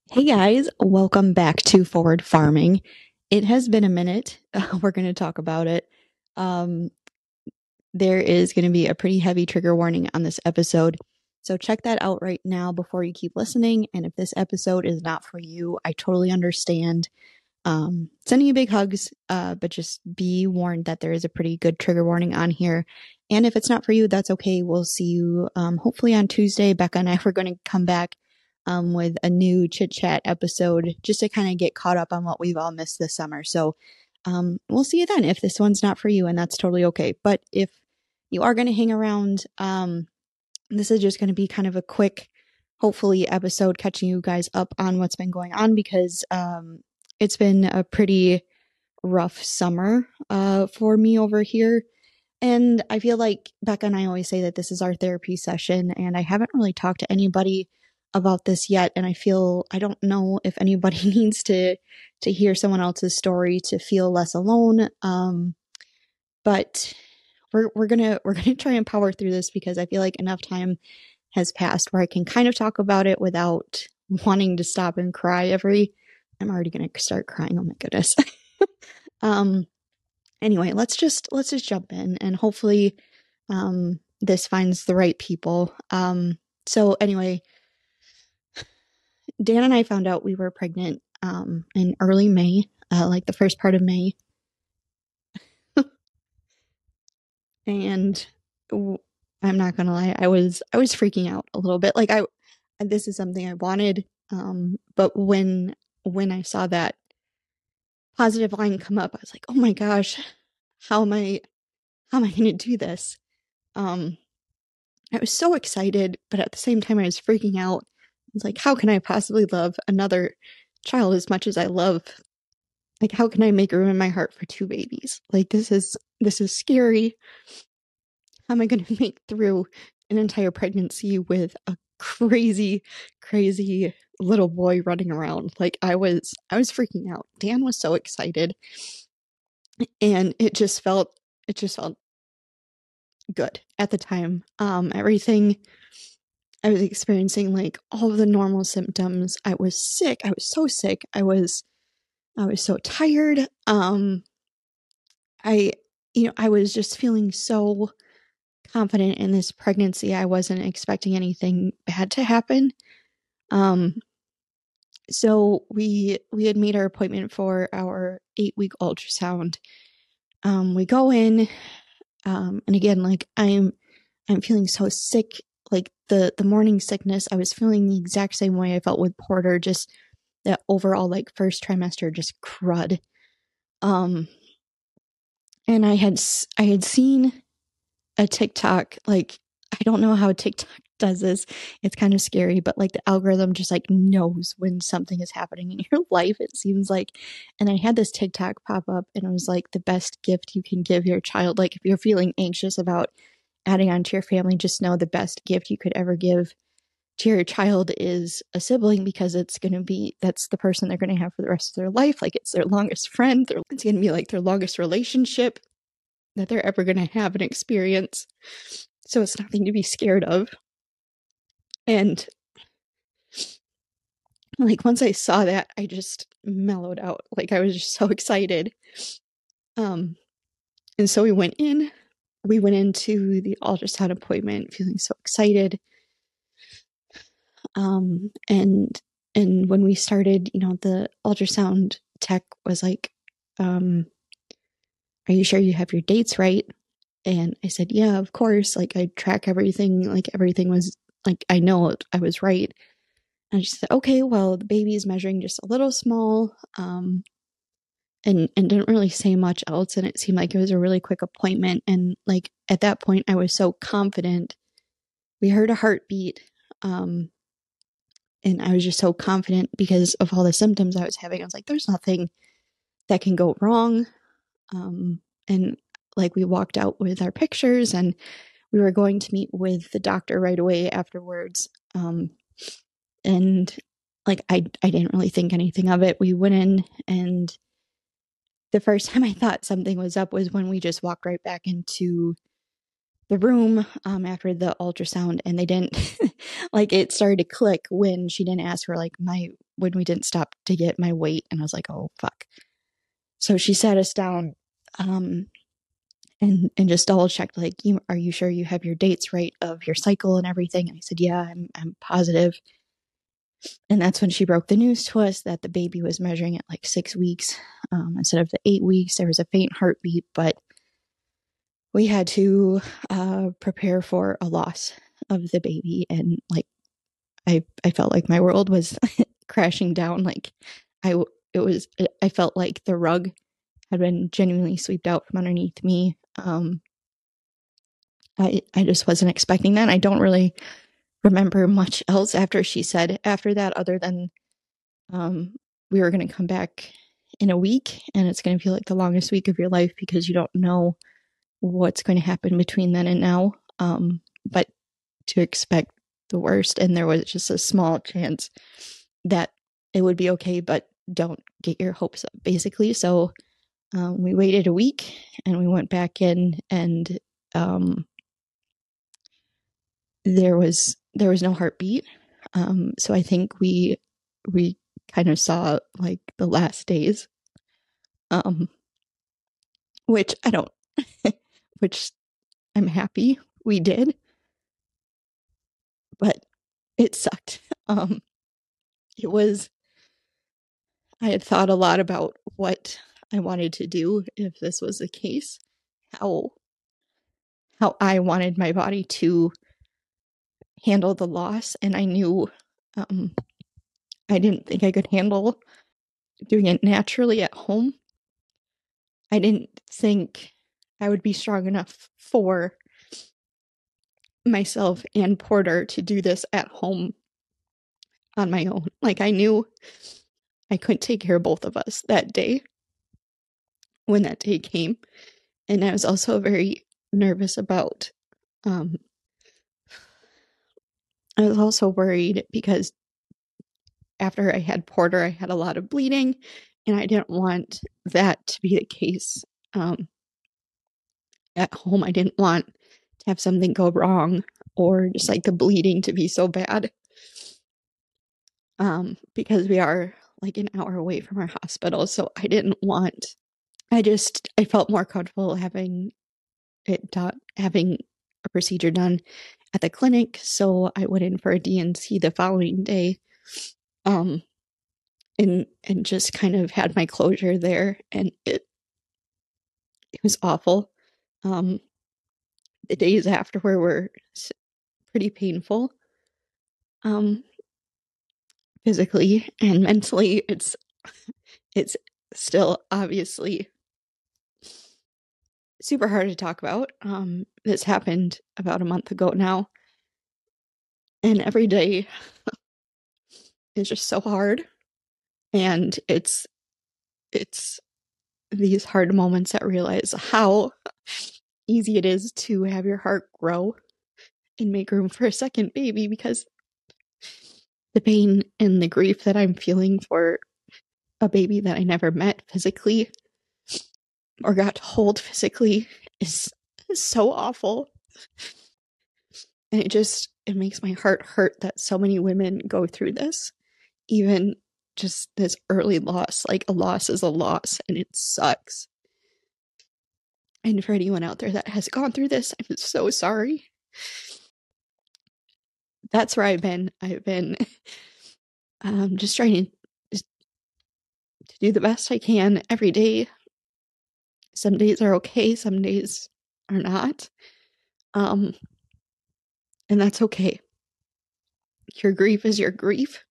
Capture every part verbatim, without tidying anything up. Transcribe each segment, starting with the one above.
Hey guys, welcome back to Forward Farming. It has been a minute. Uh, we're going to talk about it. Um, there is going to be a pretty heavy trigger warning on this episode. So check that out right now before you keep listening. And if this episode is not for you, I totally understand. Um, sending you big hugs, uh, but just be warned that there is a pretty good trigger warning on here. And if it's not for you, that's okay. We'll see you um, hopefully on Tuesday. Becca and I are going to come back um, with a new chit chat episode just to kind of get caught up on what we've all missed this summer. So um, we'll see you then if this one's not for you, and that's totally okay. But if you are going to hang around, um, this is just going to be kind of a quick, hopefully, episode catching you guys up on what's been going on because um, it's been a pretty rough summer uh, for me over here. And I feel like Becca and I always say that this is our therapy session, and I haven't really talked to anybody about this yet. And I feel, I don't know if anybody needs to to hear someone else's story to feel less alone. Um, but we're we're gonna we're gonna try and power through this because I feel like enough time has passed where I can kind of talk about it without wanting to stop and cry every. I'm already gonna start crying. Oh my goodness. um. Anyway, let's just let's just jump in and hopefully um, this finds the right people. Um, so anyway, Dan and I found out we were pregnant um, in early May, uh, like the first part of May, and w- I'm not gonna lie, I was I was freaking out a little bit. Like I, this is something I wanted, um, but when when I saw that positive line come up, I was like, oh my gosh, how am I how am I gonna do this? Um, I was so excited, but at the same time, I was freaking out. I was like, how can I possibly love another child as much as I love? Like, how can I make room in my heart for two babies? Like, this is this is scary. How am I going to make through an entire pregnancy with a crazy, crazy little boy running around? Like, I was, I was freaking out. Dan was so excited, and it just felt, it just felt good at the time. Um, everything. I was experiencing like all of the normal symptoms. I was sick. I was so sick. I was I was so tired. Um I you know, I was just feeling so confident in this pregnancy. I wasn't expecting anything bad to happen. Um so we we had made our appointment for our eight-week ultrasound. Um we go in um and again like I'm I'm feeling so sick. Like the the morning sickness, I was feeling the exact same way I felt with Porter, just that overall like first trimester just crud. Um and I had I had seen a TikTok, like I don't know how TikTok does this. It's kind of scary, but like the algorithm just like knows when something is happening in your life, it seems like. And I had this TikTok pop up and it was like the best gift you can give your child. Like if you're feeling anxious about adding on to your family, just know the best gift you could ever give to your child is a sibling because it's going to be, that's the person they're going to have for the rest of their life. Like it's their longest friend. It's going to be like their longest relationship that they're ever going to have and experience. So it's nothing to be scared of. And like once I saw that, I just mellowed out. Like I was just so excited. Um, and so we went in, we went into the ultrasound appointment feeling so excited. Um, and and when we started, you know, the ultrasound tech was like, um, are you sure you have your dates right? And I said, yeah, of course. Like I track everything, like everything was like, I know I was right. And she said, okay, well, the baby is measuring just a little small. Um, and, and didn't really say much else. And it seemed like it was a really quick appointment. And like at that point, I was so confident. We heard a heartbeat. Um, and I was just so confident because of all the symptoms I was having. I was like, there's nothing that can go wrong. Um, and like we walked out with our pictures and we were going to meet with the doctor right away afterwards. Um, and like, I, I didn't really think anything of it. We went in and the first time I thought something was up was when we just walked right back into the room um, after the ultrasound, and they didn't like it started to click when she didn't ask for like my when we didn't stop to get my weight, and I was like, oh fuck. So she sat us down um, and and just double checked, like, you are you sure you have your dates right of your cycle and everything? And I said, yeah, I'm I'm positive. And that's when she broke the news to us that the baby was measuring at like six weeks um, instead of the eight weeks. There was a faint heartbeat, but we had to uh, prepare for a loss of the baby. And like, I, I felt like my world was crashing down. Like I, it was, I felt like the rug had been genuinely swept out from underneath me. Um, I, I just wasn't expecting that. I don't really remember much else after she said after that, other than um, we were going to come back in a week, and it's going to feel like the longest week of your life because you don't know what's going to happen between then and now. Um, but to expect the worst, and there was just a small chance that it would be okay, but don't get your hopes up, basically. So um, we waited a week, and we went back in, and um, there was there was no heartbeat. Um, so I think we we kind of saw like the last days, um, which I don't, which I'm happy we did, but it sucked. Um, it was, I had thought a lot about what I wanted to do if this was the case, how, how I wanted my body to handle the loss. And I knew, um, I didn't think I could handle doing it naturally at home. I didn't think I would be strong enough for myself and Porter to do this at home on my own. Like, I knew I couldn't take care of both of us that day when that day came. And I was also very nervous about, um, I was also worried because after I had Porter, I had a lot of bleeding, and I didn't want that to be the case um, at home. I didn't want to have something go wrong or just like the bleeding to be so bad. Um, because we are like an hour away from our hospital. So I didn't want, I just, I felt more comfortable having it done, having a procedure done at the clinic. So I went in for a D N C the following day. Um, and, and just kind of had my closure there, and it, it was awful. Um, the days afterward were pretty painful. Um, physically and mentally, it's, it's still obviously super hard to talk about. Um, this happened about a month ago now, and every day is just so hard. And it's it's these hard moments that realize how easy it is to have your heart grow and make room for a second baby, because the pain and the grief that I'm feeling for a baby that I never met physically or got to hold physically is, is so awful. And it just, it makes my heart hurt that so many women go through this, even just this early loss. Like, a loss is a loss, and it sucks. And for anyone out there that has gone through this, I'm so sorry. That's where I've been. I've been um, just trying to, just, to do the best I can every day. Some days are okay, some days are not. Um, and that's okay. Your grief is your grief.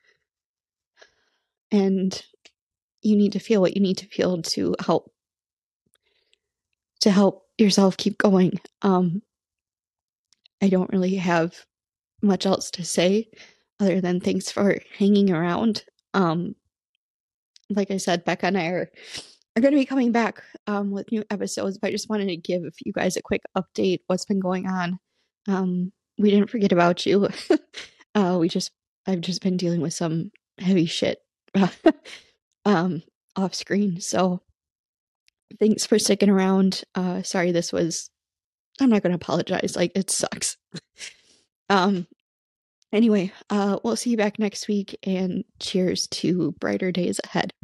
And you need to feel what you need to feel to help to help yourself keep going. Um, I don't really have much else to say other than thanks for hanging around. Um, like I said, Becca and I are, are going to be coming back um, with new episodes, but I just wanted to give you guys a quick update what's been going on. Um, we didn't forget about you. uh, we just, I've just been dealing with some heavy shit um, off screen. So thanks for sticking around. Uh, sorry this was I'm not going to apologize. Like, it sucks. um, anyway, uh, we'll see you back next week, and cheers to brighter days ahead.